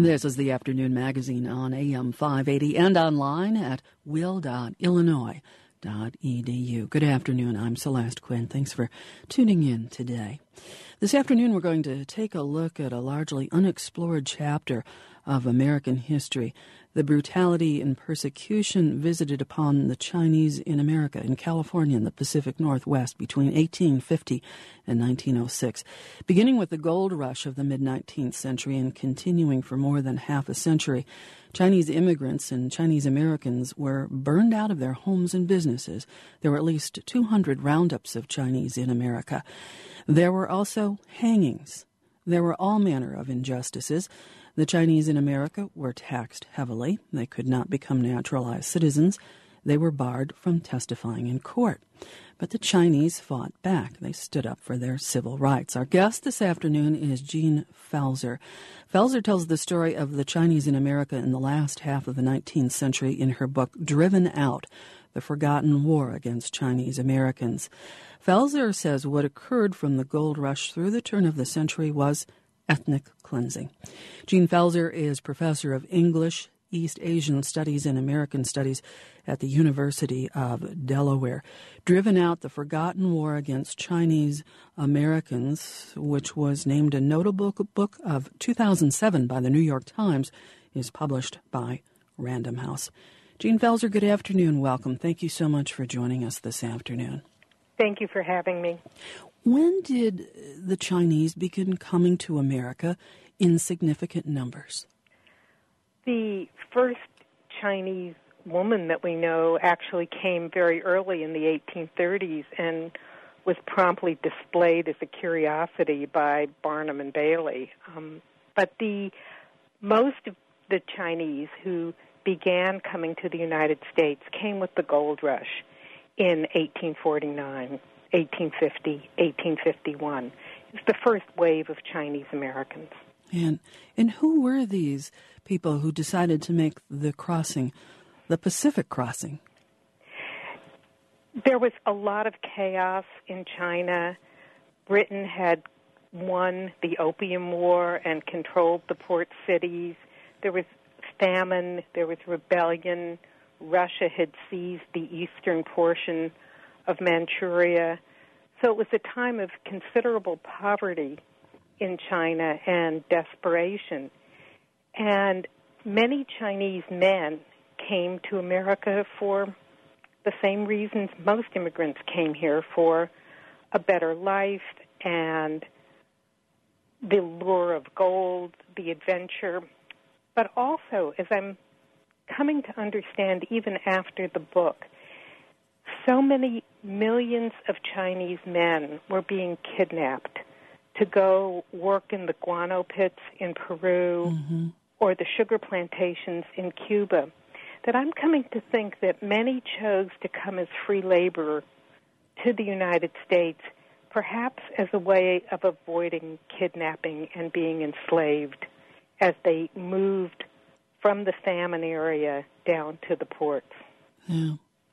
This is the Afternoon Magazine on AM 580 and online at will.illinois.edu. Good afternoon. I'm Celeste Quinn. Thanks for tuning in today. This afternoon, we're going to take a look at a largely unexplored chapter of American history, the brutality and persecution visited upon the Chinese in America, in California, and the Pacific Northwest between 1850 and 1906, beginning with the gold rush of the mid-19th century and continuing for more than half a century. Chinese immigrants and Chinese Americans were burned out of their homes and businesses. There were at least 200 roundups of Chinese in America. There were also hangings. There were all manner of injustices. The Chinese in America were taxed heavily. They could not become naturalized citizens. They were barred from testifying in court. But the Chinese fought back. They stood up for their civil rights. Our guest this afternoon is Jean Felser. Felser tells the story of the Chinese in America in the last half of the 19th century in her book, Driven Out, The Forgotten War Against Chinese Americans. Felser says what occurred from the gold rush through the turn of the century was ethnic cleansing. Jean Felser is professor of English, East Asian Studies, and American Studies at the University of Delaware. Driven Out, The Forgotten War Against Chinese Americans, which was named a notable book of 2007 by the New York Times, is published by Random House. Jean Felser, good afternoon. Welcome. Thank you so much for joining us this afternoon. Thank you for having me. When did the Chinese begin coming to America in significant numbers? The first Chinese woman that we know actually came very early in the 1830s and was promptly displayed as a curiosity by Barnum and Bailey. But most of the Chinese who began coming to the United States came with the gold rush in 1849. 1850, 1851. It's the first wave of Chinese Americans. And who were these people who decided to make the crossing, the Pacific crossing? There was a lot of chaos in China. Britain had won the Opium War and controlled the port cities. There was famine. There was rebellion. Russia had seized the eastern portion of Manchuria. So it was a time of considerable poverty in China and desperation. And many Chinese men came to America for the same reasons most immigrants came here, for a better life and the lure of gold, the adventure. But also, as I'm coming to understand even after the book, so many millions of Chinese men were being kidnapped to go work in the guano pits in Peru or the sugar plantations in Cuba, that I'm coming to think that many chose to come as free labor to the United States, perhaps as a way of avoiding kidnapping and being enslaved as they moved from the famine area down to the ports. Yeah.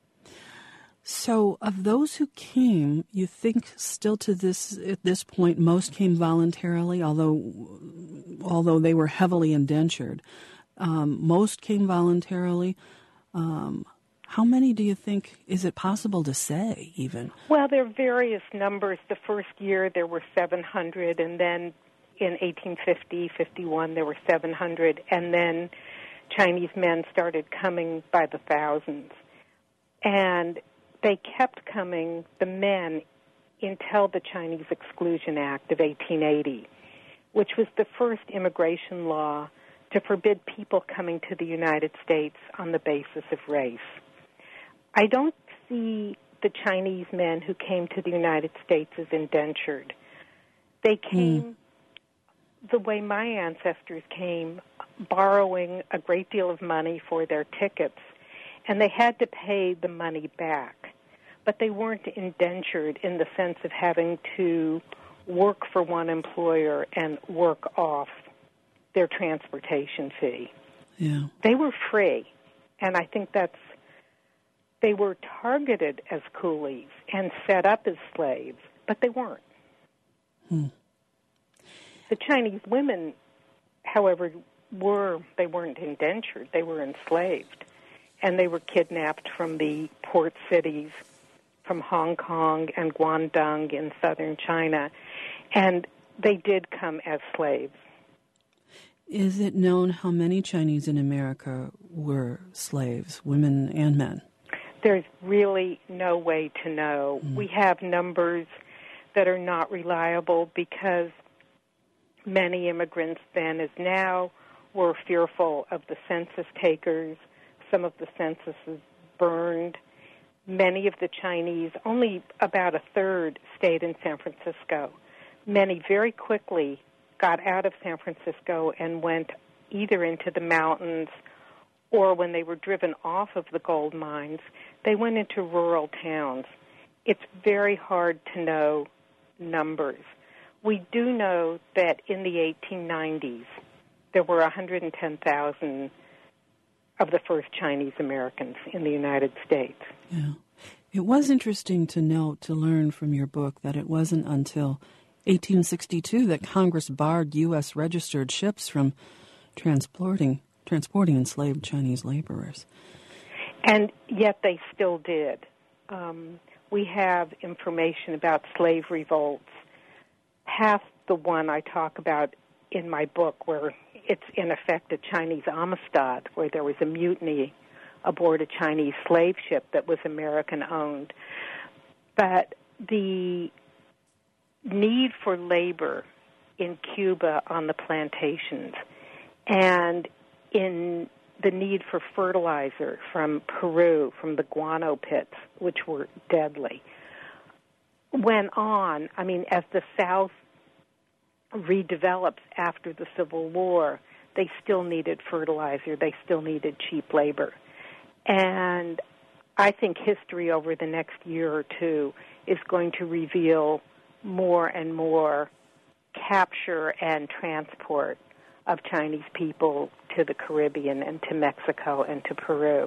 So of those who came, you think still at this point, most came voluntarily, although they were heavily indentured. Most came voluntarily. How many do you think, is it possible to say even? Well, there are various numbers. The first year there were 700, and then in 1850, 51 there were 700, and then Chinese men started coming by the thousands. And they kept coming, the men, until the Chinese Exclusion Act of 1880, which was the first immigration law to forbid people coming to the United States on the basis of race. I don't see the Chinese men who came to the United States as indentured. They came the way my ancestors came, borrowing a great deal of money for their tickets, and they had to pay the money back. But they weren't indentured in the sense of having to work for one employer and work off their transportation fee. Yeah. They were free, and I think they were targeted as coolies and set up as slaves, but they weren't. The Chinese women, however, weren't indentured, they were enslaved. And they were kidnapped from the port cities, from Hong Kong and Guangdong in southern China. And they did come as slaves. Is it known how many Chinese in America were slaves, women and men? There's really no way to know. We have numbers that are not reliable because many immigrants then as now were fearful of the census takers. Some of the censuses burned. Many of the Chinese, only about a third stayed in San Francisco. Many very quickly got out of San Francisco and went either into the mountains or when they were driven off of the gold mines, they went into rural towns. It's very hard to know numbers. We do know that in the 1890s, there were 110,000 of the first Chinese Americans in the United States. Yeah. It was interesting to note, to learn from your book, that it wasn't until 1862 that Congress barred U.S. registered ships from transporting enslaved Chinese laborers. And yet they still did. We have information about slave revolts, past the one I talk about in my book, where it's in effect a Chinese Amistad, where there was a mutiny aboard a Chinese slave ship that was American-owned. But the need for labor in Cuba on the plantations and in the need for fertilizer from Peru, from the guano pits, which were deadly, went on. I mean, as the South redevelops after the Civil War, they still needed fertilizer. They still needed cheap labor. And I think history over the next year or two is going to reveal more and more capture and transport of Chinese people to the Caribbean and to Mexico and to Peru.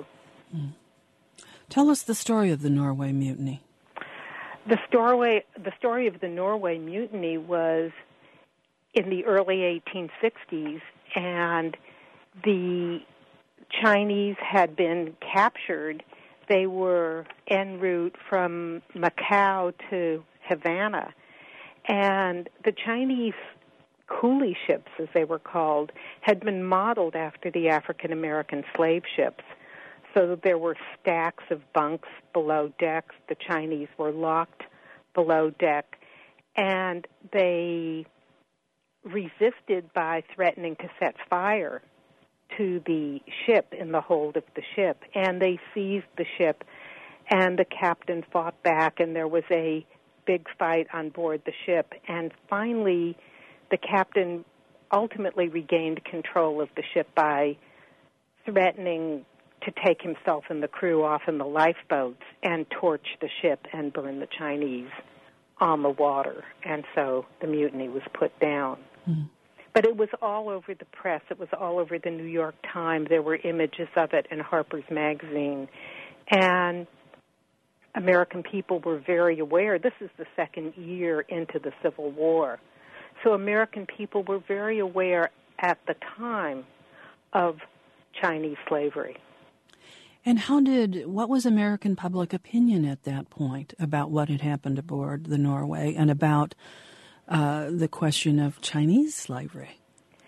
Tell us the story of the Norway Mutiny. The story of the Norway Mutiny was in the early 1860s, and the Chinese had been captured. They were en route from Macau to Havana, and the Chinese coolie ships, as they were called, had been modeled after the African-American slave ships. So that there were stacks of bunks below decks. The Chinese were locked below deck, and they resisted by threatening to set fire to the ship in the hold of the ship. And they seized the ship, and the captain fought back, and there was a big fight on board the ship. And finally, the captain ultimately regained control of the ship by threatening to take himself and the crew off in the lifeboats and torch the ship and burn the Chinese on the water. And so the mutiny was put down. But it was all over the press. It was all over the New York Times. There were images of it in Harper's Magazine. And American people were very aware. This is the second year into the Civil War. So American people were very aware at the time of Chinese slavery. And what was American public opinion at that point about what had happened aboard the Norway and about the question of Chinese slavery?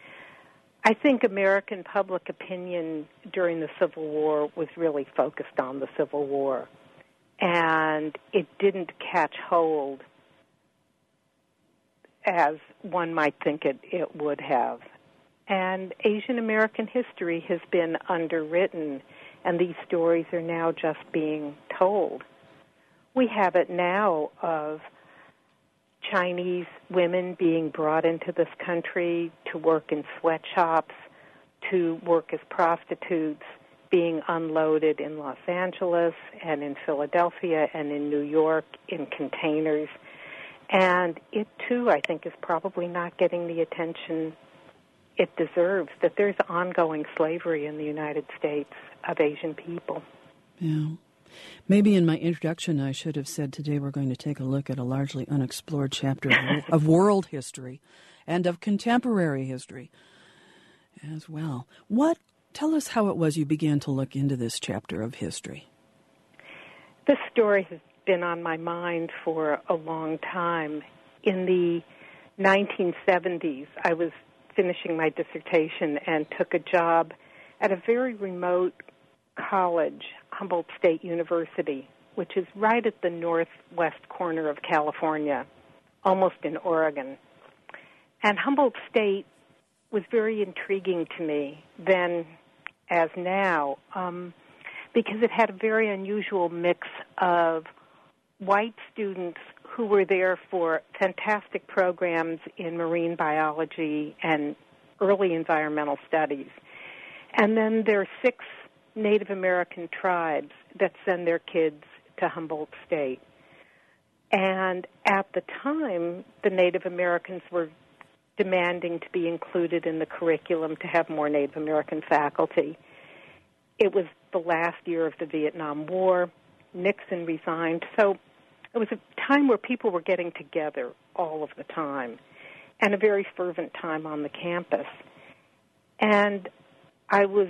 I think American public opinion during the Civil War was really focused on the Civil War, and it didn't catch hold as one might think it would have. And Asian American history has been underwritten, and these stories are now just being told. We have it now of Chinese women being brought into this country to work in sweatshops, to work as prostitutes, being unloaded in Los Angeles and in Philadelphia and in New York in containers. And it, too, I think, is probably not getting the attention it deserves, that there's ongoing slavery in the United States of Asian people. Yeah. Maybe in my introduction I should have said today we're going to take a look at a largely unexplored chapter of world history and of contemporary history. as well. Tell us how it was you began to look into this chapter of history. This story has been on my mind for a long time. In the 1970s, I was finishing my dissertation and took a job at a very remote college, Humboldt State University, which is right at the northwest corner of California, almost in Oregon. And Humboldt State was very intriguing to me then as now, because it had a very unusual mix of white students who were there for fantastic programs in marine biology and early environmental studies. And then there are 6 Native American tribes that send their kids to Humboldt State. And at the time, the Native Americans were demanding to be included in the curriculum to have more Native American faculty. It was the last year of the Vietnam War. Nixon resigned. So it was a time where people were getting together all of the time, and a very fervent time on the campus. And I was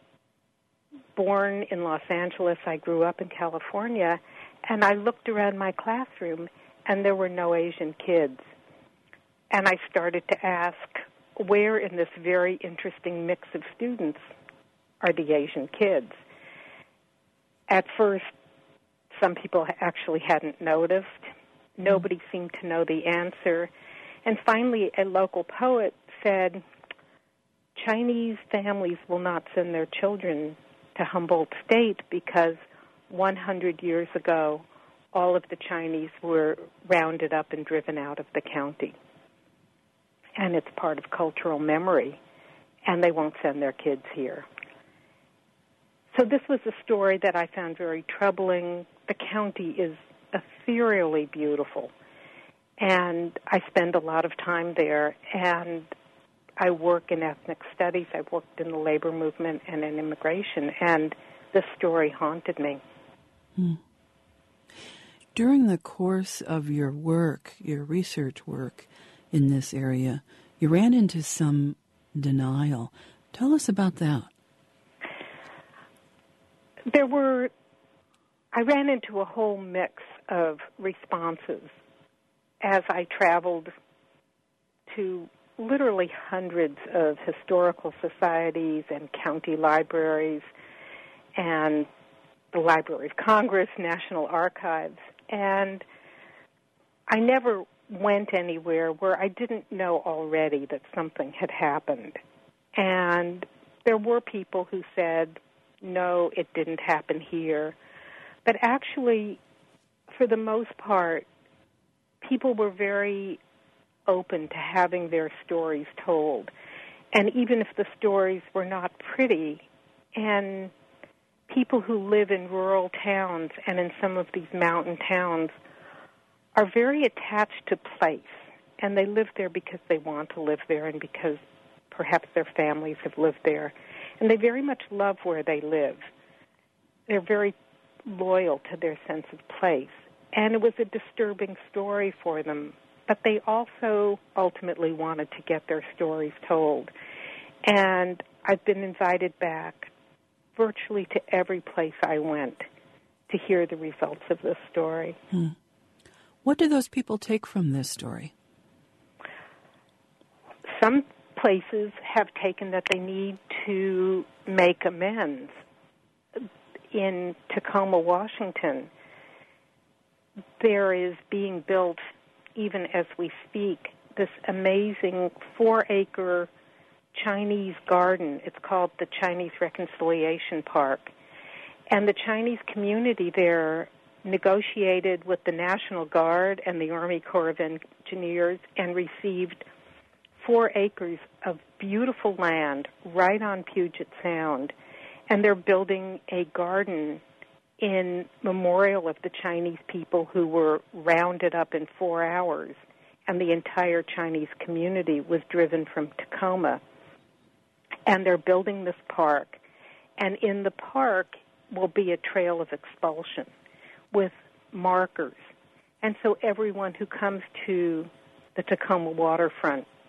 born in Los Angeles. I grew up in California, and I looked around my classroom, and there were no Asian kids. And I started to ask, where in this very interesting mix of students are the Asian kids? At first, some people actually hadn't noticed. Nobody seemed to know the answer. And finally, a local poet said, Chinese families will not send their children to Humboldt State because 100 years ago, all of the Chinese were rounded up and driven out of the county. And it's part of cultural memory, and they won't send their kids here. So this was a story that I found very troubling. The county is ethereally beautiful, and I spend a lot of time there, and I work in ethnic studies. I've worked in the labor movement and in immigration, and this story haunted me. During the course of your work, your research work in this area, you ran into some denial. Tell us about that. I ran into a whole mix of responses as I traveled to literally hundreds of historical societies and county libraries and the Library of Congress, National Archives, and I never went anywhere where I didn't know already that something had happened. And there were people who said, no, it didn't happen here. But actually, for the most part, people were very open to having their stories told. And even if the stories were not pretty, and people who live in rural towns and in some of these mountain towns are very attached to place, and they live there because they want to live there and because perhaps their families have lived there. And they very much love where they live. They're very loyal to their sense of place. And it was a disturbing story for them, but they also ultimately wanted to get their stories told. And I've been invited back virtually to every place I went to hear the results of this story. What do those people take from this story? Some places have taken that they need to make amends. In Tacoma, Washington, there is being built, even as we speak, this amazing 4-acre Chinese garden. It's called the Chinese Reconciliation Park. And the Chinese community there negotiated with the National Guard and the Army Corps of Engineers and received 4 acres of beautiful land right on Puget Sound. And they're building a garden in memorial of the Chinese people who were rounded up in 4 hours, and the entire Chinese community was driven from Tacoma. And they're building this park, and in the park will be a trail of expulsion with markers. And so everyone who comes to the Tacoma waterfront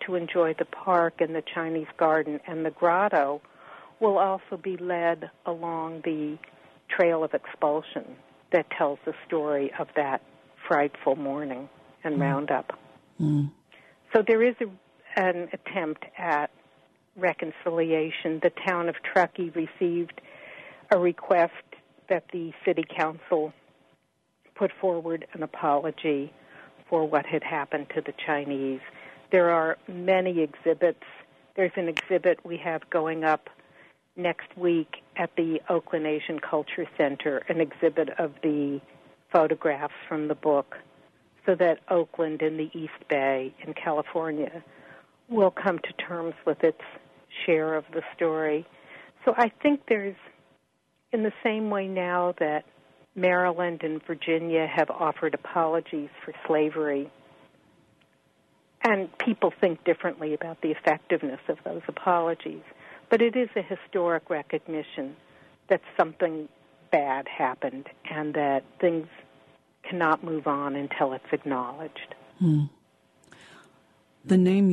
to enjoy the park and the Chinese garden and the grotto will also be led along the trail of expulsion that tells the story of that frightful morning and roundup. So there is an attempt at reconciliation. The town of Truckee received a request that the city council put forward an apology for what had happened to the Chinese. There are many exhibits. There's an exhibit we have going up next week at the Oakland Asian Culture Center, an exhibit of the photographs from the book, so that Oakland and the East Bay in California will come to terms with its share of the story. So I think there's, in the same way now that Maryland and Virginia have offered apologies for slavery, and people think differently about the effectiveness of those apologies, but it is a historic recognition that something bad happened and that things cannot move on until it's acknowledged. The name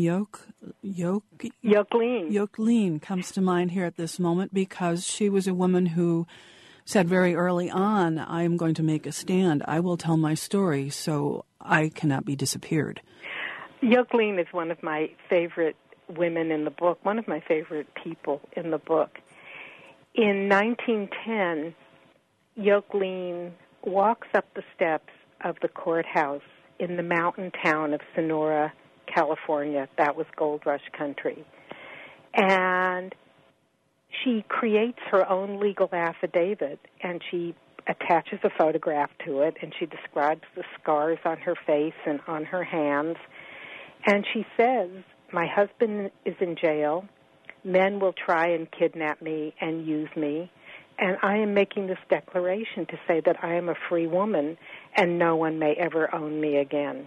Yokeline comes to mind here at this moment because she was a woman who said very early on, I am going to make a stand. I will tell my story so I cannot be disappeared. Yokeline is one of my favorite women in the book, one of my favorite people in the book. In 1910, Yokeline walks up the steps of the courthouse in the mountain town of Sonora, California. That was gold rush country. And she creates her own legal affidavit, and she attaches a photograph to it, and she describes the scars on her face and on her hands. And she says, my husband is in jail. Men will try and kidnap me and use me. And I am making this declaration to say that I am a free woman and no one may ever own me again.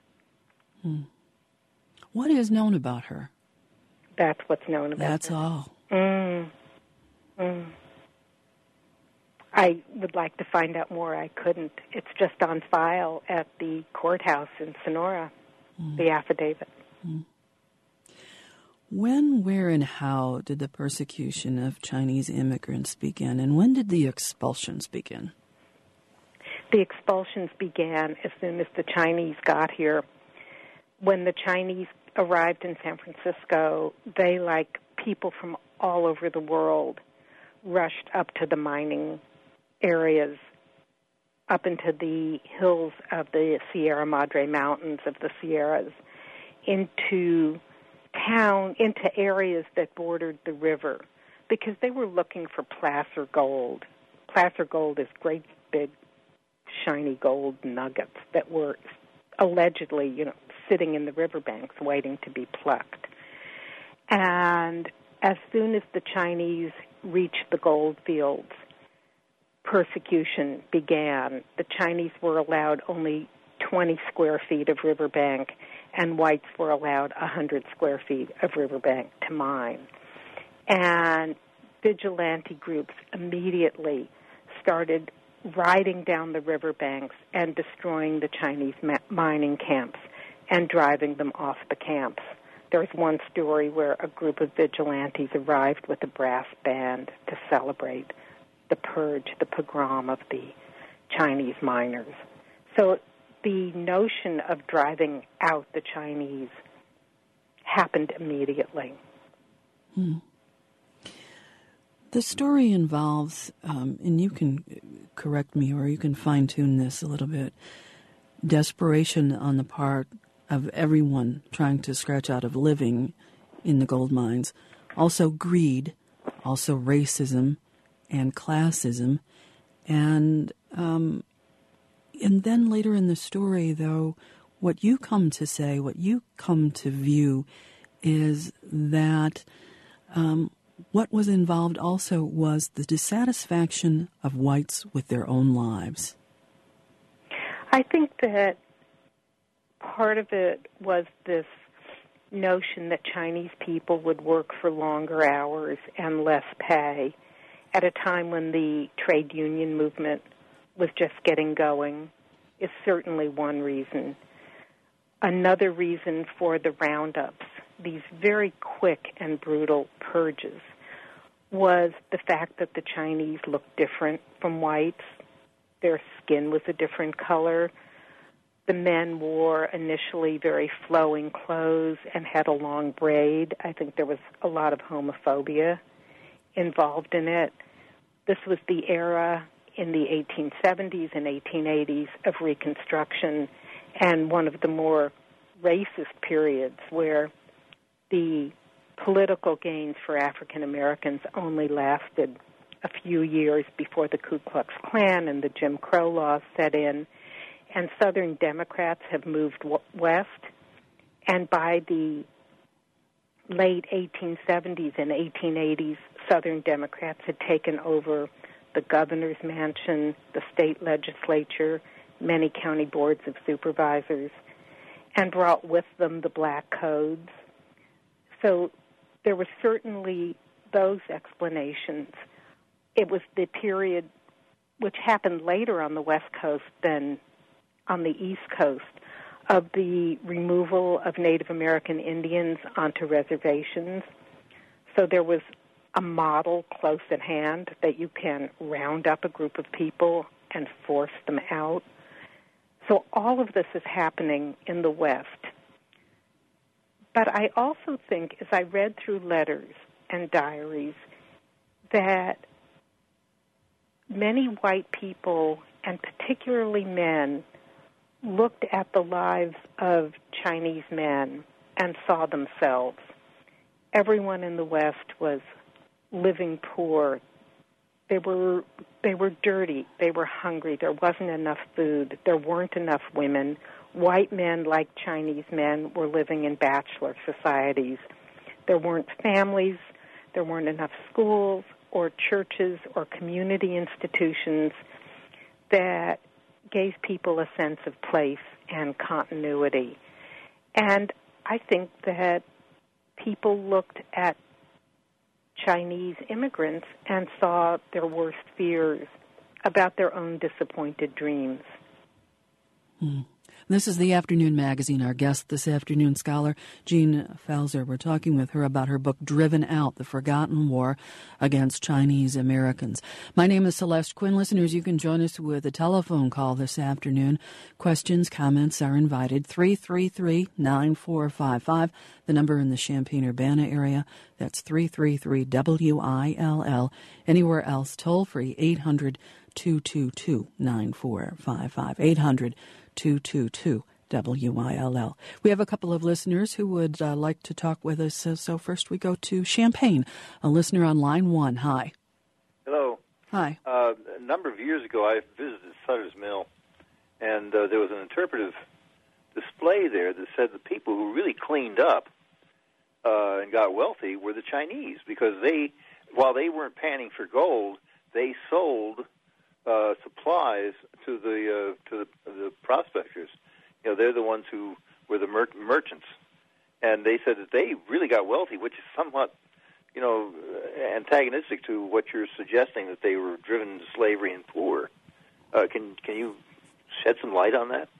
What is known about her? That's what's known about That's her. all. I would like to find out more. I couldn't. It's just on file at the courthouse in Sonora, the affidavit. When, where, and how did the persecution of Chinese immigrants begin, and when did the expulsions begin? The expulsions began as soon as the Chinese got here. When the Chinese arrived in San Francisco, they, like people from all over the world, rushed up to the mining areas, up into the hills of the Sierra Madre Mountains of the Sierras, into town, into areas that bordered the river, because they were looking for placer gold. Placer gold is great big shiny gold nuggets that were allegedly, sitting in the riverbanks waiting to be plucked. And as soon as the Chinese reached the gold fields, persecution began. The Chinese were allowed only 20 square feet of riverbank, and whites were allowed 100 square feet of riverbank to mine. And vigilante groups immediately started riding down the riverbanks and destroying the Chinese mining camps and driving them off the camps. There's one story where a group of vigilantes arrived with a brass band to celebrate the purge, the pogrom of the Chinese miners. So the notion of driving out the Chinese happened immediately. The story involves, and you can correct me or you can fine-tune this a little bit, desperation on the part of everyone trying to scratch out a living in the gold mines, also greed, also racism and classism, and then later in the story, though, what you come to say, what you come to view is that what was involved also was the dissatisfaction of whites with their own lives. I think that part of it was this notion that Chinese people would work for longer hours and less pay at a time when the trade union movement was just getting going is certainly one reason. Another reason for the roundups these very quick and brutal purges was the fact that the Chinese looked different from whites. Their skin was a different color. The men wore initially very flowing clothes and had a long braid. I think there was a lot of homophobia involved in it. This was the era in the 1870s and 1880s of Reconstruction, and one of the more racist periods where the political gains for African Americans only lasted a few years before the Ku Klux Klan and the Jim Crow laws set in, and Southern Democrats have moved west, and by the late 1870s and 1880s, Southern Democrats had taken over the governor's mansion, the state legislature, many county boards of supervisors, and brought with them the black codes. So there were certainly those explanations. It was the period which happened later on the West Coast than on the East Coast of the removal of Native American Indians onto reservations. So there was a model close at hand that you can round up a group of people and force them out. So all of this is happening in the West. But I also think, as I read through letters and diaries, that many white people, and particularly men, looked at the lives of Chinese men and saw themselves. Everyone in the West was living poor. They were dirty. They were hungry. There wasn't enough food. There weren't enough women. White men, like Chinese men, were living in bachelor societies. There weren't families. There weren't enough schools or churches or community institutions that gave people a sense of place and continuity. And I think that people looked at Chinese immigrants and saw their worst fears about their own disappointed dreams. This is the Afternoon Magazine. Our guest this afternoon, scholar Jean Falzer. We're talking with her about her book, Driven Out, The Forgotten War Against Chinese Americans. My name is Celeste Quinn. Listeners, you can join us with a telephone call this afternoon. Questions, comments are invited. 333-9455, the number in the Champaign-Urbana area. That's 333-WILL. Anywhere else, toll free, 800-222-9455. 800-222-WILL. We have a couple of listeners who would like to talk with us. So first we go to Champaign, a listener on line 1. Hi. Hello. Hi. A number of years ago, I visited Sutter's Mill, and there was an interpretive display there that said the people who really cleaned up and got wealthy were the Chinese, because while they weren't panning for gold, they sold supplies to the prospectors. You know, they're the ones who were the merchants, and they said that they really got wealthy, which is somewhat, antagonistic to what you're suggesting, that they were driven into slavery and poor. Can you shed some light on that?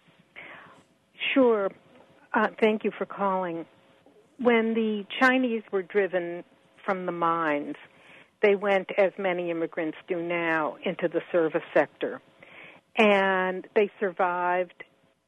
Sure. Thank you for calling. When the Chinese were driven from the mines, they went, as many immigrants do now, into the service sector. And they survived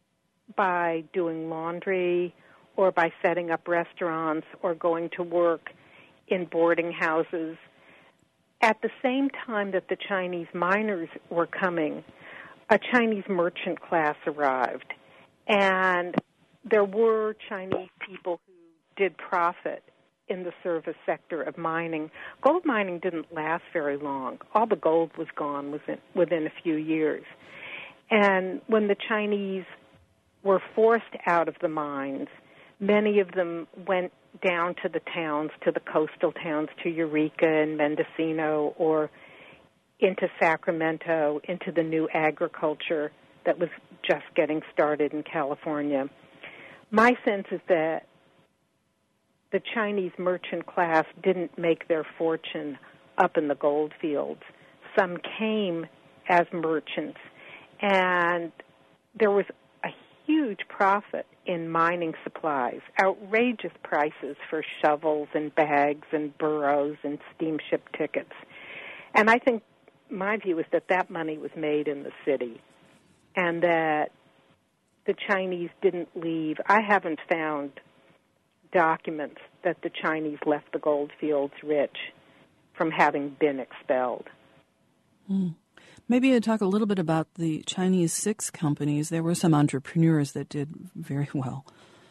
by doing laundry or by setting up restaurants or going to work in boarding houses. At the same time that the Chinese miners were coming, a Chinese merchant class arrived. And there were Chinese people who did profit in the service sector of mining. Gold mining didn't last very long. All the gold was gone within a few years. And when the Chinese were forced out of the mines, many of them went down to the towns, to the coastal towns, to Eureka and Mendocino, or into Sacramento, into the new agriculture that was just getting started in California. My sense is that the Chinese merchant class didn't make their fortune up in the gold fields. Some came as merchants, and there was a huge profit in mining supplies, outrageous prices for shovels and bags and burros and steamship tickets. And I think my view is that that money was made in the city and that the Chinese didn't leave. I haven't found documents that the Chinese left the gold fields rich from having been expelled. Maybe you'd talk a little bit about the Chinese Six companies. There were some entrepreneurs that did very well.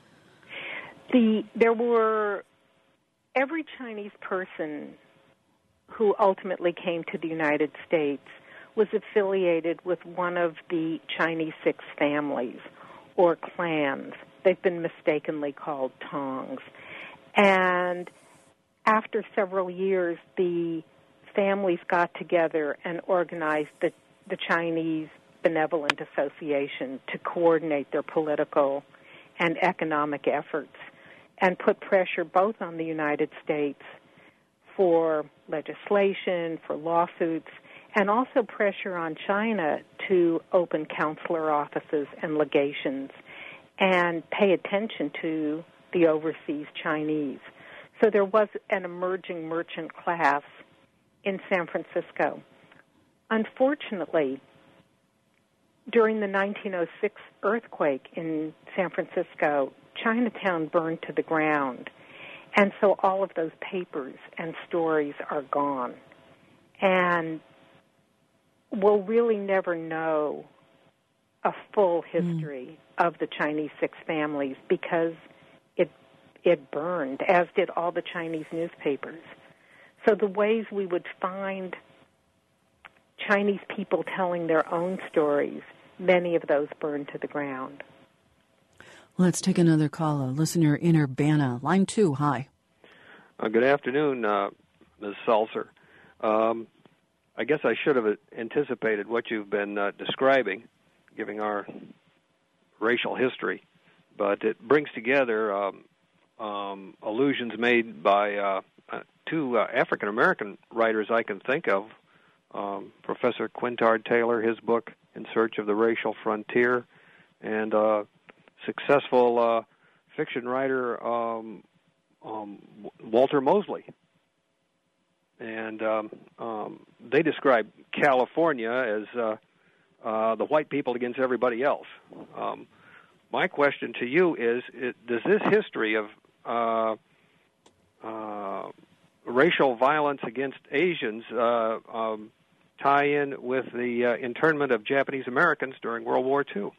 There were every Chinese person who ultimately came to the United States was affiliated with one of the Chinese Six families or clans. They've been mistakenly called Tongs. And after several years, the families got together and organized the Chinese Benevolent Association to coordinate their political and economic efforts and put pressure both on the United States for legislation, for lawsuits, and also pressure on China to open consular offices and legations and pay attention to the overseas Chinese. So there was an emerging merchant class in San Francisco. Unfortunately, during the 1906 earthquake in San Francisco, Chinatown burned to the ground, and so all of those papers and stories are gone. And we'll really never know a full history of the Chinese Six families because it burned, as did all the Chinese newspapers. So the ways we would find Chinese people telling their own stories, many of those burned to the ground. Let's take another call. A listener in Urbana. Line 2, hi. Good afternoon, Ms. Salzer. I guess I should have anticipated what you've been describing, giving our racial history, but it brings together allusions made by two African-American writers I can think of, Professor Quintard Taylor, his book, In Search of the Racial Frontier, and successful fiction writer Walter Mosley. And they describe California as the white people against everybody else. My question to you is, does this history of racial violence against Asians tie in with the internment of Japanese Americans during World War II?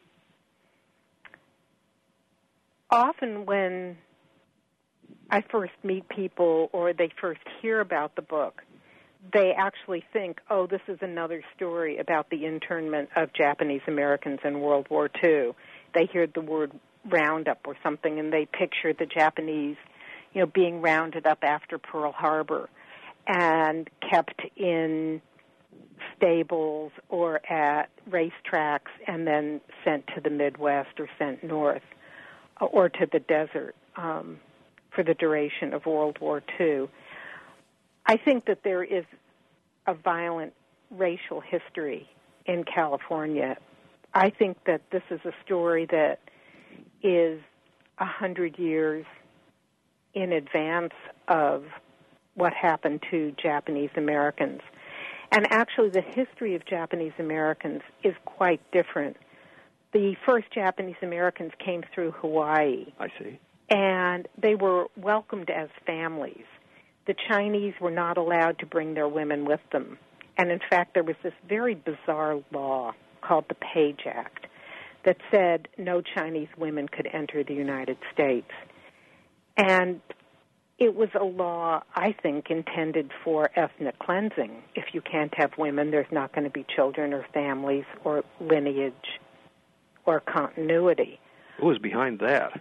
Often when I first meet people or they first hear about the book, they actually think, oh, this is another story about the internment of Japanese Americans in World War II. They hear the word roundup or something, and they picture the Japanese, being rounded up after Pearl Harbor and kept in stables or at racetracks and then sent to the Midwest or sent north or to the desert for the duration of World War II. I think that there is a violent racial history in California. I think that this is a story that is 100 years in advance of what happened to Japanese Americans. And actually, the history of Japanese Americans is quite different. The first Japanese Americans came through Hawaii. I see. And they were welcomed as families. The Chinese were not allowed to bring their women with them. And in fact, there was this very bizarre law called the Page Act that said no Chinese women could enter the United States. And it was a law, I think, intended for ethnic cleansing. If you can't have women, there's not going to be children or families or lineage or continuity. Who was behind that?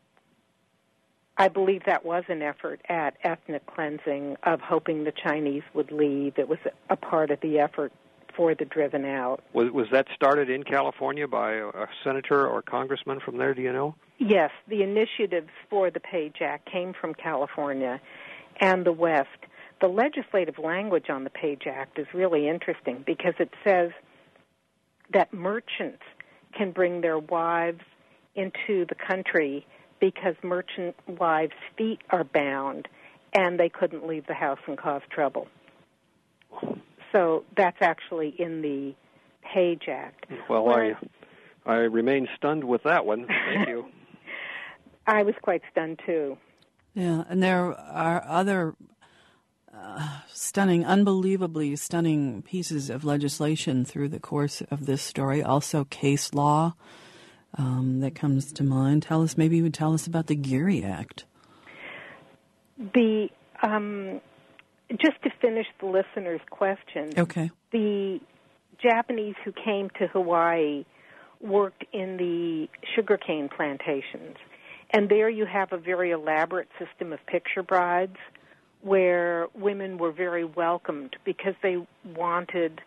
I believe that was an effort at ethnic cleansing of hoping the Chinese would leave. It was a part of the effort for the driven out. Was that started in California by a senator or congressman from there, do you know? Yes, the initiatives for the Page Act came from California and the West. The legislative language on the Page Act is really interesting because it says that merchants can bring their wives into the country because merchant wives' feet are bound and they couldn't leave the house and cause trouble. So that's actually in the Page Act. Well, I remain stunned with that one. Thank you. I was quite stunned, too. Yeah, and there are other unbelievably stunning pieces of legislation through the course of this story. Also, case law that comes to mind. Maybe you would tell us about the Geary Act. Just to finish the listener's question, okay. The Japanese who came to Hawaii worked in the sugarcane plantations. And there you have a very elaborate system of picture brides where women were very welcomed because they wanted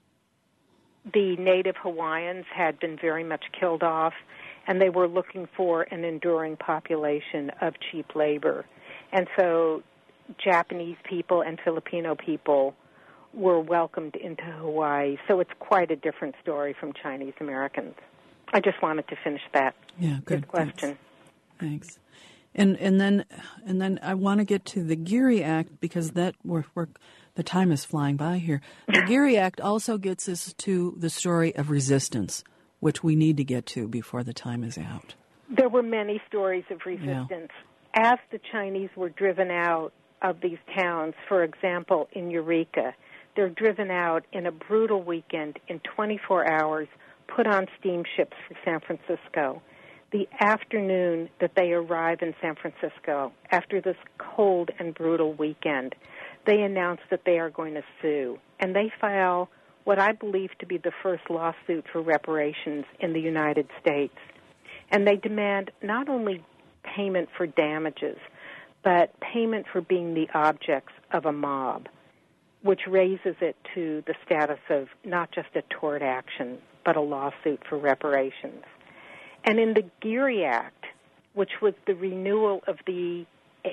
the native Hawaiians had been very much killed off, and they were looking for an enduring population of cheap labor. And so Japanese people and Filipino people were welcomed into Hawaii. So it's quite a different story from Chinese Americans. I just wanted to finish that good question. Thanks. And then I want to get to the Geary Act because the time is flying by here. The Geary Act also gets us to the story of resistance, which we need to get to before the time is out. There were many stories of resistance. Yeah. As the Chinese were driven out of these towns, for example, in Eureka, they're driven out in a brutal weekend in 24 hours, put on steamships for San Francisco. The afternoon that they arrive in San Francisco, after this cold and brutal weekend, they announce that they are going to sue. And they file what I believe to be the first lawsuit for reparations in the United States. And they demand not only payment for damages, but payment for being the objects of a mob, which raises it to the status of not just a tort action, but a lawsuit for reparations. And in the Geary Act, which was the renewal of the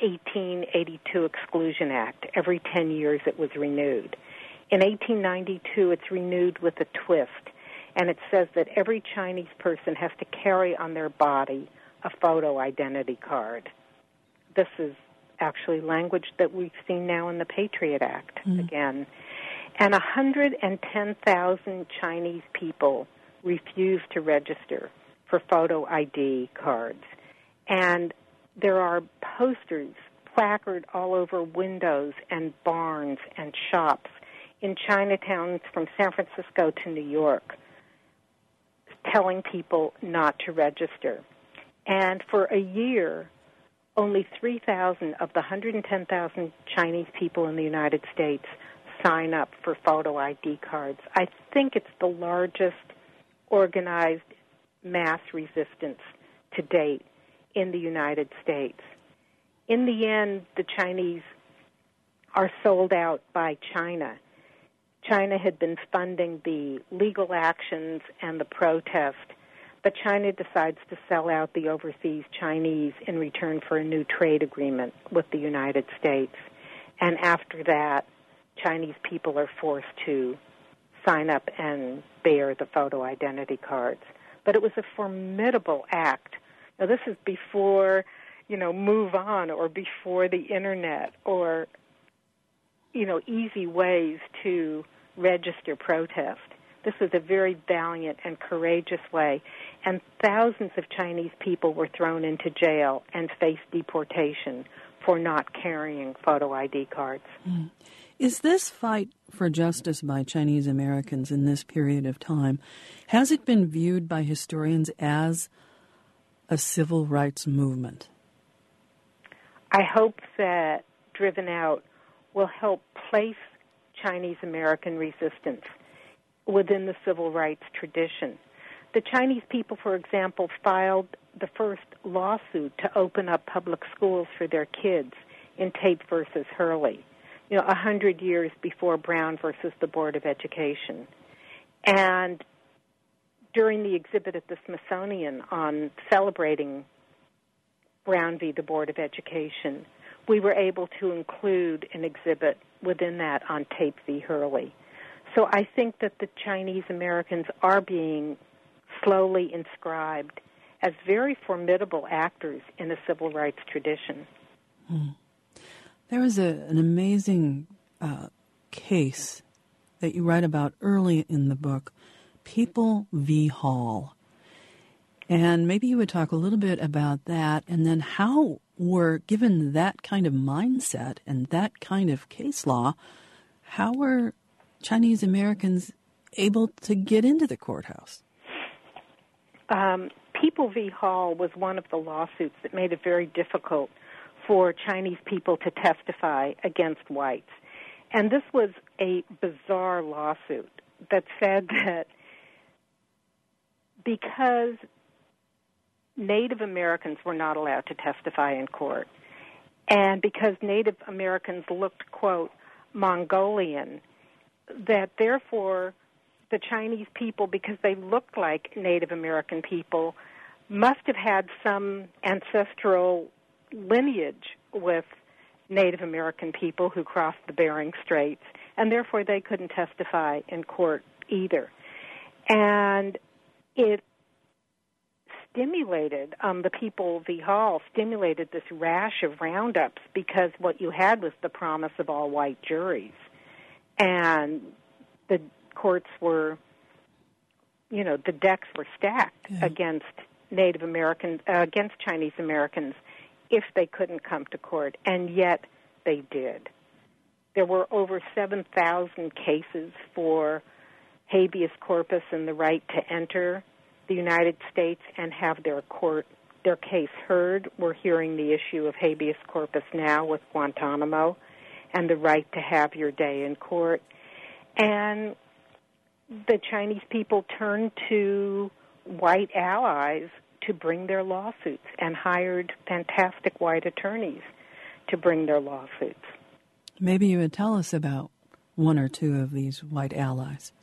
1882 Exclusion Act, every 10 years it was renewed. In 1892, it's renewed with a twist, and it says that every Chinese person has to carry on their body a photo identity card. This is actually language that we've seen now in the Patriot Act again. And 110,000 Chinese people refused to register for photo ID cards. And there are posters placard all over windows and barns and shops in Chinatowns from San Francisco to New York telling people not to register. And for a year, only 3,000 of the 110,000 Chinese people in the United States sign up for photo ID cards. I think it's the largest organized mass resistance to date in the United States. In the end, the Chinese are sold out by China. China had been funding the legal actions and the protest, but China decides to sell out the overseas Chinese in return for a new trade agreement with the United States. And after that, Chinese people are forced to sign up and bear the photo identity cards. But it was a formidable act. Now, this is before, Move On or before the Internet or, easy ways to register protest. This was a very valiant and courageous way, and thousands of Chinese people were thrown into jail and faced deportation for not carrying photo ID cards. Is this fight for justice by Chinese Americans in this period of time, has it been viewed by historians as a civil rights movement? I hope that Driven Out will help place Chinese American resistance within the civil rights tradition. The Chinese people, for example, filed the first lawsuit to open up public schools for their kids in Tate versus Hurley, 100 years before Brown versus the Board of Education. And during the exhibit at the Smithsonian on celebrating Brown v. the Board of Education, we were able to include an exhibit within that on Tate v. Hurley. So I think that the Chinese Americans are being slowly inscribed as very formidable actors in the civil rights tradition. There was an amazing case that you write about early in the book, People v. Hall. And maybe you would talk a little bit about that, and then how were, given that kind of mindset and that kind of case law, how were Chinese Americans able to get into the courthouse? People v. Hall was one of the lawsuits that made it very difficult for Chinese people to testify against whites. And this was a bizarre lawsuit that said that because Native Americans were not allowed to testify in court, and because Native Americans looked, quote, Mongolian, that therefore the Chinese people, because they looked like Native American people, must have had some ancestral lineage with Native American people who crossed the Bering Straits, and therefore they couldn't testify in court either. And it stimulated, the People v. Hall stimulated this rash of roundups because what you had was the promise of all-white juries. And the courts were, the decks were stacked against Native Americans, against Chinese Americans if they couldn't come to court, and yet they did. There were over 7,000 cases for habeas corpus and the right to enter the United States and have their case heard. We're hearing the issue of habeas corpus now with Guantanamo and the right to have your day in court. And the Chinese people turned to white allies to bring their lawsuits and hired fantastic white attorneys to bring their lawsuits. Maybe you would tell us about one or two of these white allies.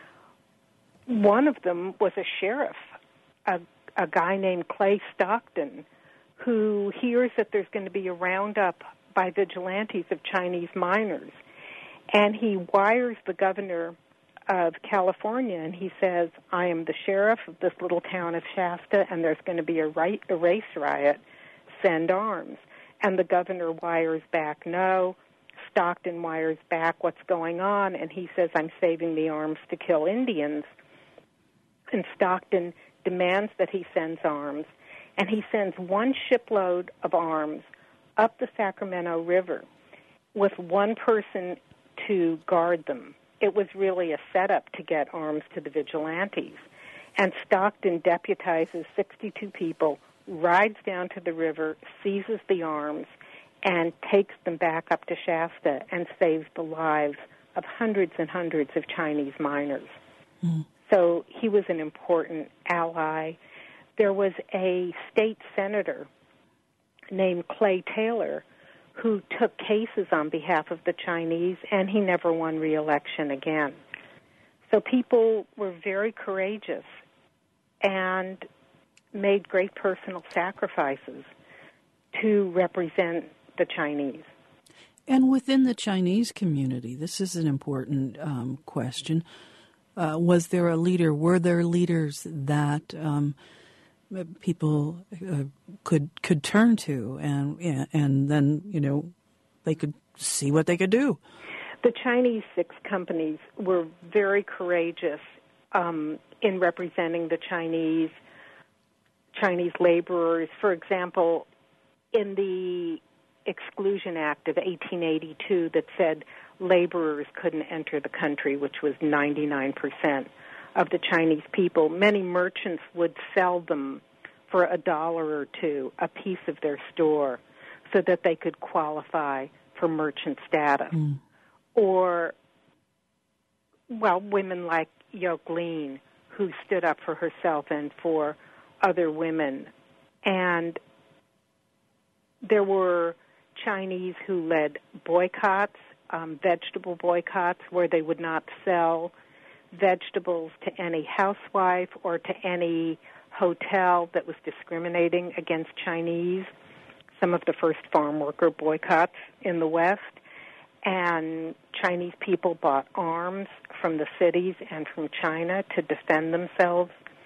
One of them was a sheriff, a guy named Clay Stockton, who hears that there's going to be a roundup by vigilantes of Chinese miners. And he wires the governor of California, and he says, I am the sheriff of this little town of Shasta, and there's going to be a race riot. Send arms. And the governor wires back, no. Stockton wires back, what's going on? And he says, I'm saving the arms to kill Indians. And Stockton demands that he sends arms. And he sends one shipload of arms up the Sacramento River with one person to guard them. It was really a setup to get arms to the vigilantes. And Stockton deputizes 62 people, rides down to the river, seizes the arms, and takes them back up to Shasta and saves the lives of hundreds and hundreds of Chinese miners. Mm. So he was an important ally. There was a state senator named Clay Taylor who took cases on behalf of the Chinese, and he never won re-election again. So people were very courageous and made great personal sacrifices to represent the Chinese. And within the Chinese community, this is an important question. Was there a leader? Were there leaders that people could turn to, and then they could see what they could do? The Chinese Six Companies were very courageous in representing the Chinese laborers. For example, in the Exclusion Act of 1882 that said laborers couldn't enter the country, which was 99% of the Chinese people, many merchants would sell them for $1 or $2 a piece of their store so that they could qualify for merchant status. Mm. Or, women like Yoke Lean, who stood up for herself and for other women. And there were Chinese who led boycotts, vegetable boycotts, where they would not sell vegetables to any housewife or to any hotel that was discriminating against Chinese, some of the first farm worker boycotts in the West. And Chinese people bought arms from the cities and from China to defend themselves.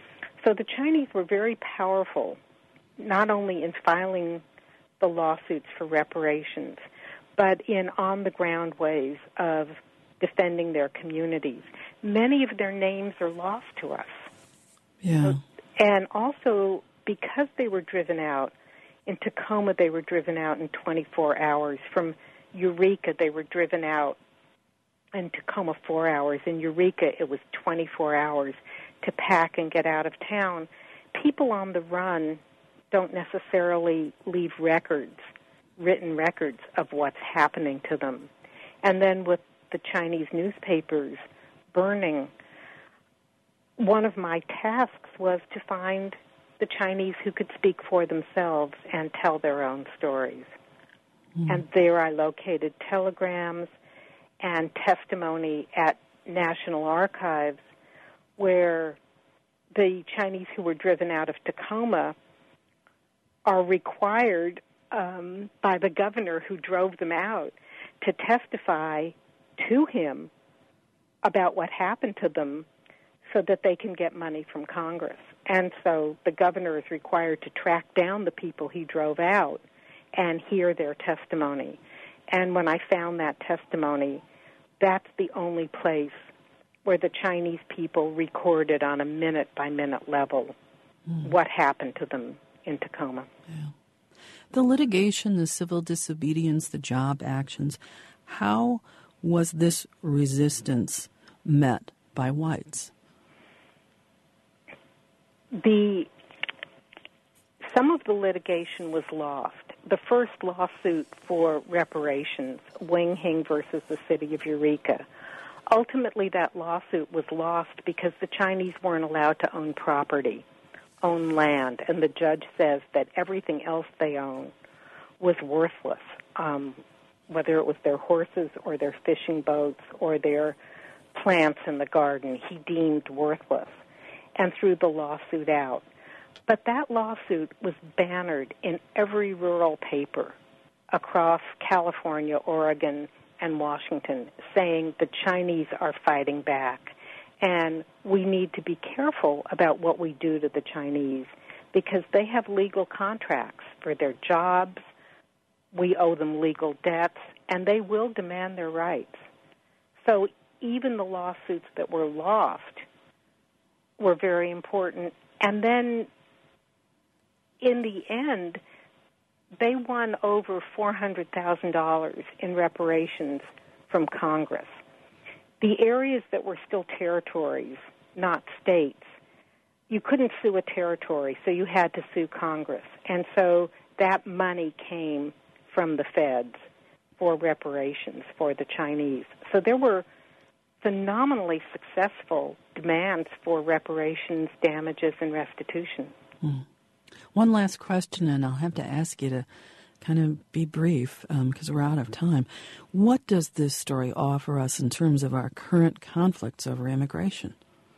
So the Chinese were very powerful, not only in filing the lawsuits for reparations, but in on-the-ground ways of defending their communities. Many of their names are lost to us. Yeah. And also, because they were driven out, in Tacoma they were driven out in 24 hours. From Eureka they were driven out in Tacoma 4 hours. In Eureka it was 24 hours to pack and get out of town. People on the run don't necessarily leave records, written records of what's happening to them. And then with the Chinese newspapers burning, one of my tasks was to find the Chinese who could speak for themselves and tell their own stories. And there I located telegrams and testimony at National Archives where the Chinese who were driven out of Tacoma are required by the governor who drove them out to testify to him about what happened to them so that they can get money from Congress. And so the governor is required to track down the people he drove out and hear their testimony. And when I found that testimony, that's the only place where the Chinese people recorded on a minute-by-minute level what happened to them in Tacoma. Yeah. The litigation, the civil disobedience, the job actions, how was this resistance met by whites? Some of the litigation was lost. The first lawsuit for reparations, Wing Hing versus the city of Eureka, ultimately that lawsuit was lost because the Chinese weren't allowed to own property, own land, and the judge says that everything else they own was worthless, whether it was their horses or their fishing boats or their plants in the garden, he deemed worthless, and threw the lawsuit out. But that lawsuit was bannered in every rural paper across California, Oregon, and Washington, saying the Chinese are fighting back. And we need to be careful about what we do to the Chinese because they have legal contracts for their jobs. We owe them legal debts, and they will demand their rights. So even the lawsuits that were lost were very important. And then in the end, they won over $400,000 in reparations from Congress. The areas that were still territories, not states, you couldn't sue a territory, so you had to sue Congress. And so that money came from the feds for reparations for the Chinese. So there were phenomenally successful demands for reparations, damages, and restitution. One last question, and I'll have to ask you to kind of be brief because we're out of time. What does this story offer us in terms of our current conflicts over immigration?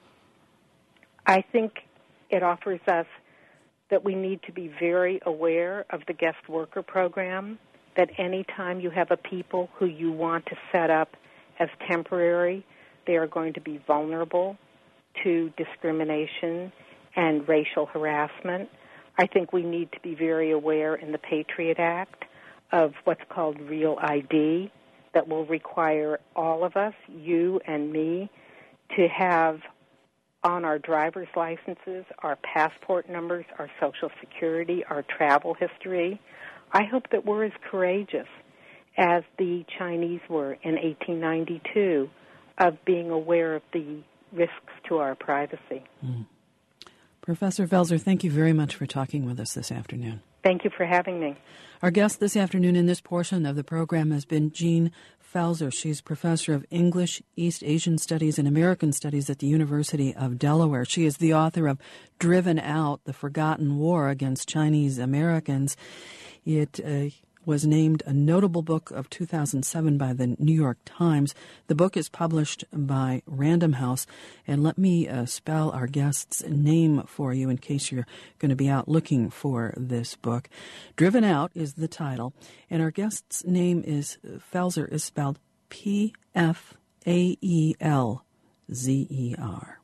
I think it offers us that we need to be very aware of the guest worker program, that any time you have a people who you want to set up as temporary, they are going to be vulnerable to discrimination and racial harassment. I think we need to be very aware in the Patriot Act of what's called Real ID that will require all of us, you and me, to have on our driver's licenses our passport numbers, our Social Security, our travel history. I hope that we're as courageous as the Chinese were in 1892 of being aware of the risks to our privacy. Professor Felser, thank you very much for talking with us this afternoon. Thank you for having me. Our guest this afternoon in this portion of the program has been Jean Felser. She's professor of English, East Asian Studies, and American Studies at the University of Delaware. She is the author of Driven Out, The Forgotten War Against Chinese Americans. It was named a notable book of 2007 by the New York Times. The book is published by Random House. And let me spell our guest's name for you in case you're going to be out looking for this book. Driven Out is the title, and our guest's name is Felser, is spelled P-F-A-E-L-Z-E-R.